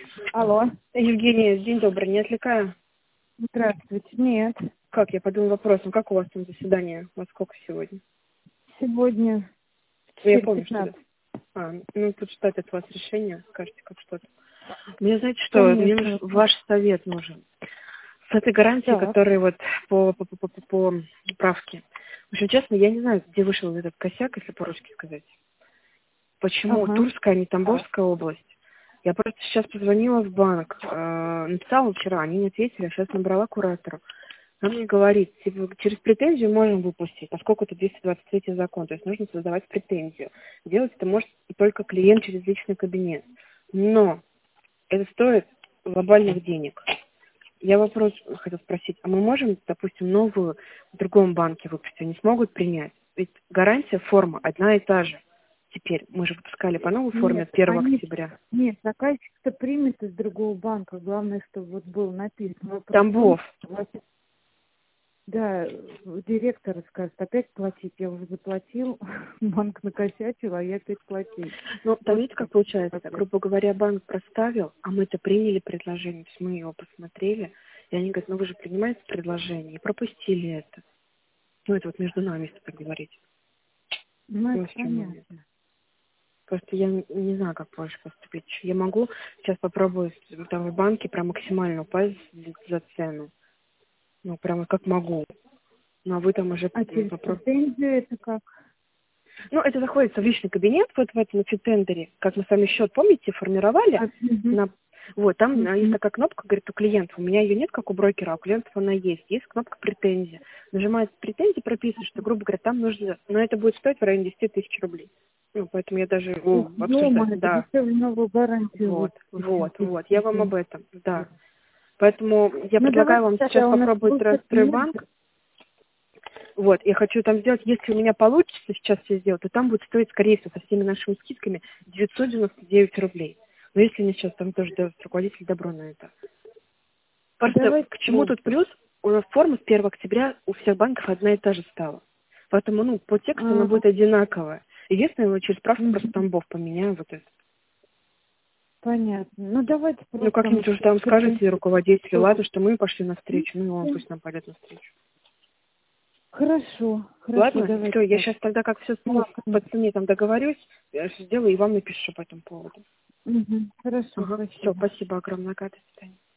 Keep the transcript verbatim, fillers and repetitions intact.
Алло. Евгения, день добрый, не отвлекаю? Здравствуйте. Нет. Как, я подумала вопросом, как у вас там заседание? Во сколько сегодня? Сегодня Ну, я четыре помню, что... пятнадцать. А, ну, тут ждать от вас решения, скажите, как что-то. Мне, знаете что, мне нужен Конечно. ваш совет нужен. С этой гарантией, Так. которая вот по, по, по, по, по, по правке. В общем, честно, я не знаю, где вышел этот косяк, если по-русски сказать. Почему Ага. Тульская, а не Тамбовская область? Я просто сейчас позвонила в банк, э, написала вчера, они не ответили, а сейчас набрала куратора. Она мне говорит, типа, через претензию можем выпустить, поскольку это двести двадцать третий закон, то есть нужно создавать претензию. Делать это может только клиент через личный кабинет. Но это стоит глобальных денег. Я вопрос хотел спросить, а мы можем, допустим, новую в другом банке выпустить? Они смогут принять? Ведь гарантия, форма одна и та же. Теперь мы же выпускали по новой форме Нет, от первого они... октября. Нет, заказчик-то примет из другого банка. Главное, чтобы вот был написан. Вопрос в том, Тамбов. что вас- Да, директор скажет, опять платить. Я уже заплатил, банк накосячил, а я опять платить. Ну, там Вот видите, как так. получается, грубо говоря, банк проставил, а мы-то приняли предложение, то есть мы его посмотрели, и они говорят, ну вы же принимаете предложение, и пропустили это. Ну, это вот между нами, если так говорить. Ну, это Вот в чем момент. понятно. Просто я не не знаю, как больше поступить. Я могу сейчас попробовать там в банке прям максимально упасть за за цену. Ну, прямо как могу. Ну, а вы там уже А через попробуйте. претензию это как? Ну, это заходится в личный кабинет, вот в этом фитендере, как мы с вами счет, помните, формировали. А, мгм, На... Вот, там а, есть мгм. такая кнопка, говорит, у клиента. У меня ее нет, как у брокера, а у клиентов она есть. Есть кнопка претензия. Нажимает претензии, прописывает, что, грубо говоря, там нужно... Но это будет стоить в районе десять тысяч рублей. Ну, поэтому я даже Ух, его дома, обсуждать. это Да, дешевле новую гарантию вот, выпустить, чем вот, через вот. Я вам об претензию. этом, да. Поэтому я Ну, предлагаю давайте вам сейчас тогда у нас попробовать просто нет. Стройбанк. Вот, я хочу там сделать, если у меня получится сейчас все сделать, то там будет стоить, скорее всего, со всеми нашими скидками девятьсот девяносто девять рублей. Но если мне сейчас там тоже дает руководитель добро на это. Просто Давайте к чему тут пробовать. плюс? У нас форма с первого октября у всех банков одна и та же стала. Поэтому, ну, по тексту она А, будет одинаковая. Единственное, я через справку мгм, просто Тамбов поменяю вот это. понятно. Ну, давайте Ну, просто мы как-нибудь уже через там скажете претензию. руководителю, Что? ладно, что мы пошли навстречу, ну и он пусть нам пойдет навстречу. Хорошо, хорошо, Ладно, все, давайте я так. сейчас тогда как все, ну, Да, по конечно. цене там договорюсь, я сделаю и вам напишу по этому поводу. Мгм, хорошо, Ага, все, спасибо. спасибо огромное, Катя, до свидания.